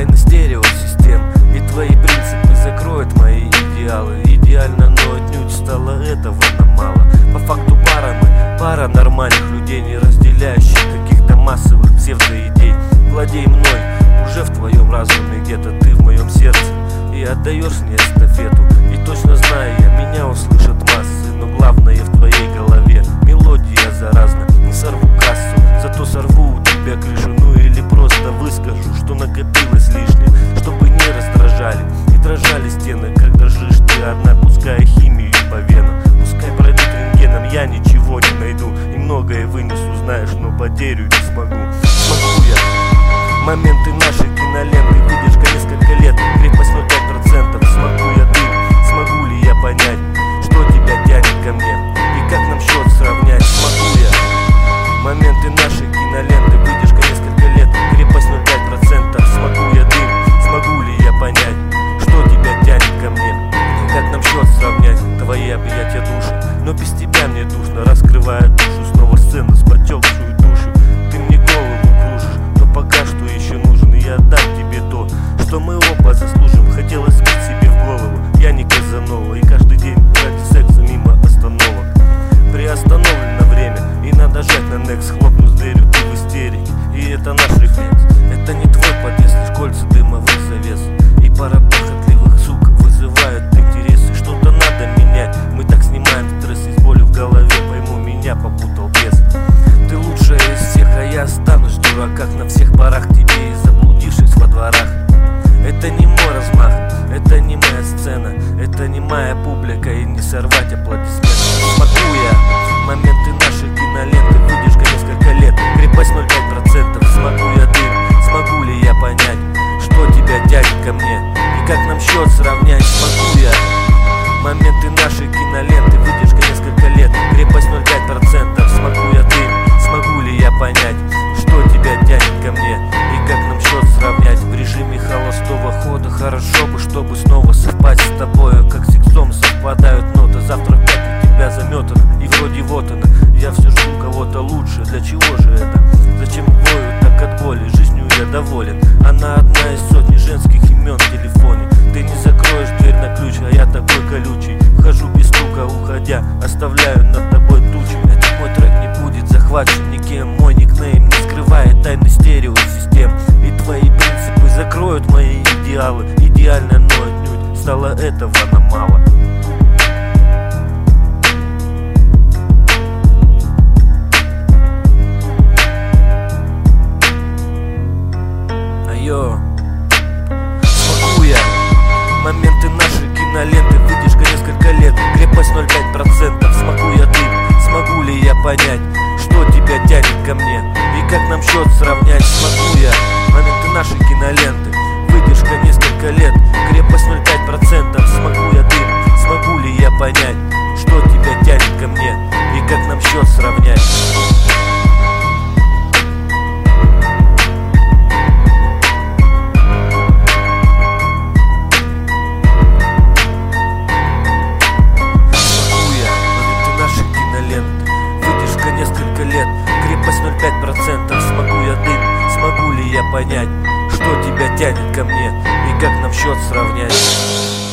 тайны стереосистем, и твои принципы закроют мои идеалы. Идеально, но отнюдь стало этого нам мало. По факту пара нормальных людей, не разделяющих каких-то массовых псевдоидей. Владей мной, уже в твоем разуме, где-то ты в моем сердце, и отдаешь мне эстафету. И точно знаю я, меня услышат массы, но главное в твоей голове мелодия заразна. Не сорву кассу, зато сорву у тебя крышу. Ну или просто выскажу, что накопилось лишнее, чтобы не раздражали и дрожали стены, как дрожишь ты одна, пускай химию по венам. Пускай пройдут рентгеном, я ничего не найду, и многое вынесу, знаешь, но потерю не смогу. Смогу я моменты нашей киноленты, выдержка несколько лет, крепость 0,5%. Смогу я ты, смогу ли я понять, что тебя тянет ко мне, и как нам счет сравнять? Смогу я моменты нашей киноленты, выдержка несколько лет, крепость 0,5%. Смогу я ты, смогу ли я понять, что тебя тянет ко мне, и как нам счет сравнять? Твои объятия души, но без тебя мне душно, раскрывая душу, снова сцена с потекшую душу. Ты мне голову кружишь, но пока что еще нужен, и я отдам тебе то, что мы оба заслужим. Хотелось спить себе в голову, я не Казанова, и каждый день ради секса мимо остановок. Приостановлено время, и надо жать на next. Хлопнув дверью, ты в истерике, и это наш рефлекс. Это не твой подъезд, лишь кольца дымовых завес, и пара похотливых сук вызывают интересы. Что-то надо менять, мы так снимаем стресс, и с болью в голове, пойму, меня попутал бес. Ты лучшая из всех, а я останусь в дураках на всех парах тебе и заблудившись во дворах. Это не мой размах, это не моя сцена, это не моя публика, и не сорвать аплодисменты. Смогу я моменты нашей киноленты, выдержка несколько лет, крепость 0,5%. Смогу я ты, смогу ли я понять, что тебя тянет ко мне, и как нам счет сравнять? Смогу я моменты нашей киноленты, выдержка несколько лет, крепость 0,5%. Смогу я ты, смогу ли я понять, что тебя тянет ко мне, и как нам счет сравнять? В режиме холостого хода хорошо бы, чтобы снова совпасть с тобою, как с иксом совпадают ноты. Завтра опять у тебя заметано, и вроде вот она, я все жду кого-то лучше. Для чего же это? Зачем бою так от боли? Жизнью я доволен, она одна из сотни женских имен в телефоне. Ты не закроешь дверь на ключ, а я такой колючий. Вхожу без стука, уходя, оставляю над тобой тучи. Этот мой трек не будет захвачен никем, мой никнейм не скрывает тайны стереосистем, и твои принципы закроют мои идеалы. Идеально, но отнюдь стало этого нам мало. Смогу я моменты нашей киноленты, выдержка несколько лет, крепость 0,5%. Смогу я ты, смогу ли я понять, что тебя тянет ко мне, и как нам счет сравнять? Смогу я моменты нашей киноленты, выдержка несколько лет, крепость 0,5%. Смогу я ты, смогу ли я понять, что тебя тянет ко мне, и как нам счет сравнять? Несколько лет, крепость 0,5%. Смогу я ты, смогу ли я понять, что тебя тянет ко мне, и как нам счет сравнять?